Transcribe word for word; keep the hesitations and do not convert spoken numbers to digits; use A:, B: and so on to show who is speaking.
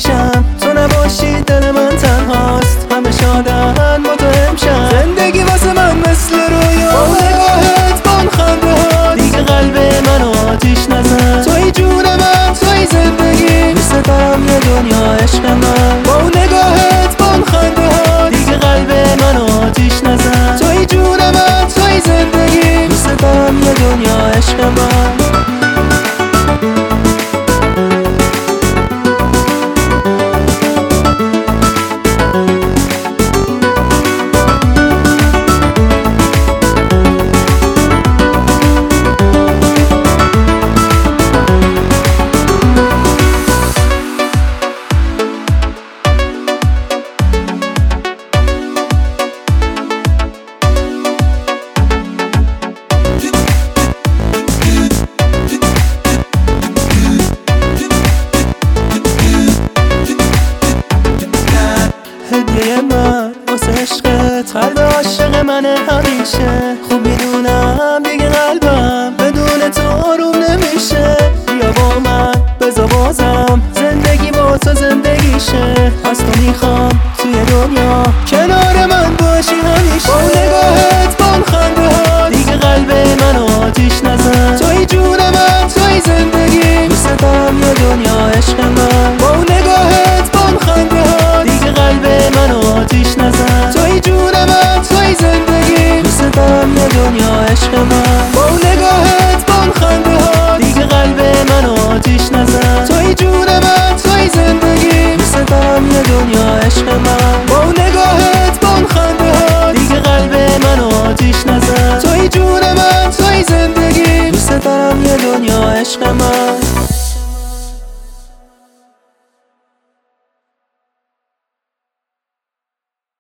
A: میشم. تو نباشی دل من تنهاست، همه شادن با تو امشب. زندگی واسه من مثل رویا، با نگاهت با اون خنده ها دیگه قلب منو آتیش نزن. توی جون من، توی زندگی، دوست دارم یه دنیا عشق من. با اون نگاهت با اون خنده ها دیگه قلب منو آتیش نزن. توی جون من، توی زندگی، دوست دارم یه دنیا عشق من. هدیه من واسه عشقت، قلب عاشق منه همیشه. خوب میدونم دیگه قلبم بدون تو آروم نمیشه. بیا با من بذار بازم زندگی با تو زندگیشه. از تو میخوام توی دنیا کنار من باشی همیشه. با نگاهت با اون خنده ها دیگه قلب منو آتیش نزن. توی جون من، توی زندگی، دوست دارم یه دنیا عشق من. با نگاهت با اون خنده ها دیگه قلب منو آتیش نزن. توی جون من، توی زندگی، دوست دارم یه دنیا عشق من. با نگاهت با اون خنده ها دیگه قلب منو آتیش نزن. توی جون من، توی زندگی، دوست دارم یه دنیا عشق من.